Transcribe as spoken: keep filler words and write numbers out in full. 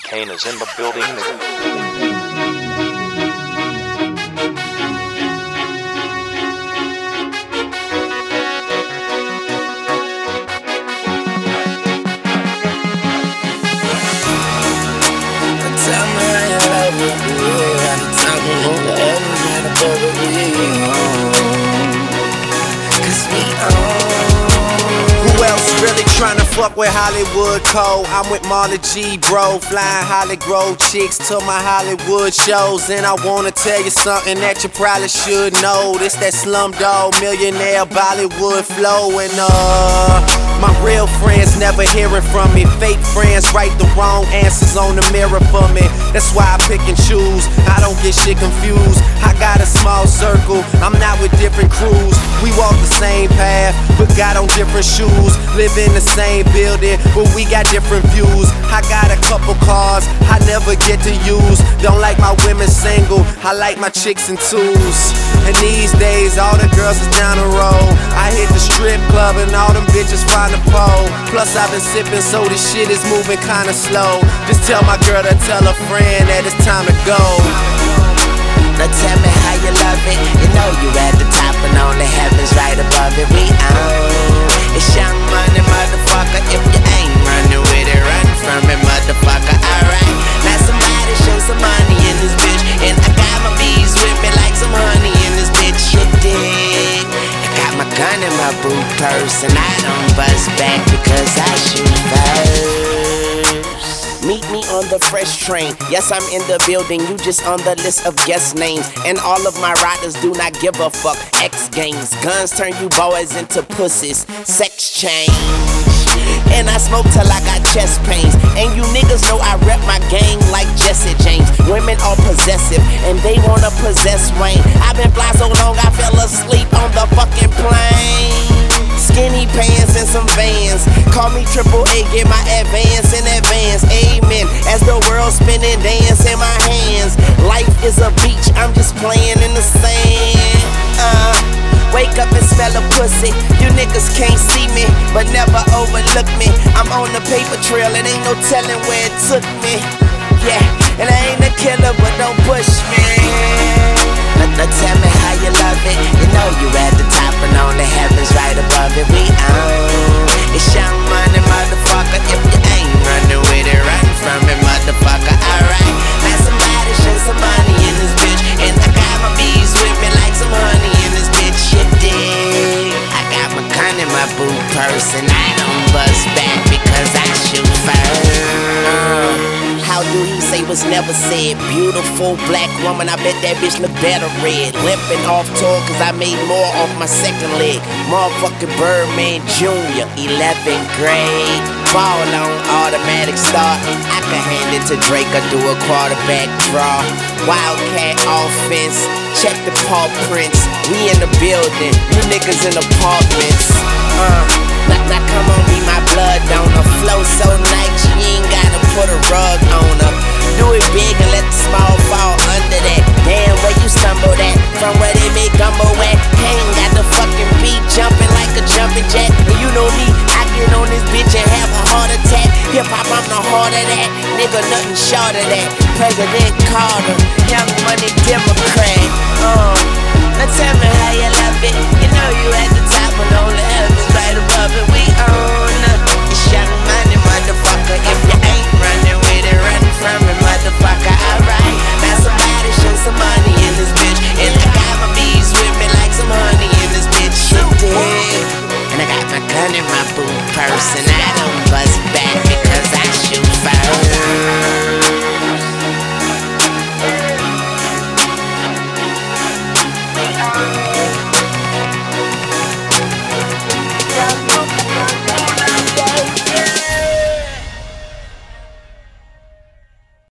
Kane is in the building. Who else really tryna fuck with Hollywood Cole? I'm with Marley G, bro, flying Holly Grove chicks to my Hollywood shows. And I wanna tell you something that you probably should know. This that Slumdog Millionaire Bollywood flow. And uh, my real friends never hearing from me. Fake friends write the wrong answers on the mirror for me. That's why I pick and choose, I don't get shit confused. I got a small circle, I'm not with different crews. We walk the same path, but got on different shoes. Live in the same building, but we got different views. I got a couple cars I never get to use. Don't like my women single, I like my chicks in twos. And these days all the girls is down the road. I hit the strip club and all them bitches find a pole. Plus I've been sipping so this shit is moving kinda slow. Just tell my girl to tell a friend that it's time to go. Now tell me how you love it. You know you at the top and only heaven's right above it. We own it's Young Money, motherfucker. If you ain't running with it, run from it, motherfucker. Alright, now somebody show some money in this bitch. And I got my bees with me like some honey in this bitch. You dig? I got my gun in my boot purse and I don't bust back because I shoot first. Meet me on the fresh train. Yes, I'm in the building, you just on the list of guest names. And all of my riders do not give a fuck. X Games, guns turn you boys into pussies. Sex change. And I smoke till I got chest pains. And you niggas know I rep my gang like Jesse James. Women are possessive and they wanna possess Wayne. I've been fly so long I fell asleep on the fucking plane. Skinny pants and some Vans. Call me Triple A, get my advance in advance. Amen. As the world spinning, dance in my hands. Life is a beach, I'm just playing in the sand. Uh, wake up and smell a pussy. You niggas can't see me, but never overlook me. I'm on the paper trail, it ain't no telling where it took me. Yeah, and I ain't a killer, but don't push me. Now tell me how you love it. You know you at the top and only heaven's right above it. We own it's Young Money, motherfucker. If you ain't running with it, run from it, motherfucker. Alright, now somebody show some money in this bitch. And I got my bees with me like some honey in this bitch. You dig? I got my gun in my boot purse and I don't bust back because I shoot first. uh. How do he say was never said? Beautiful black woman, I bet that bitch look better red. Limping off tour cause I made more off my second leg. Motherfucking Birdman Junior, eleventh grade. Ball on automatic start. I can hand it to Drake or do a quarterback draw. Wildcat offense, check the paw prints. We in the building, you niggas in apartments. Uh, now, now come on, be my blood donor. Flow so nice, you ain't gotta put a rug on her. Do it big and let the small fall under that. Damn, where you stumble at? From where they make gumbo at. Ain't got the fucking beat jumping like a jumping jack. And you know me, I get on this bitch and have a heart attack. Hip hop, I'm the heart of that. Nigga, nothing short of that. President Carter, Young Money Democrat. Uh, now tell me how you love it. You know you at the top and only heaven's right above it. We on.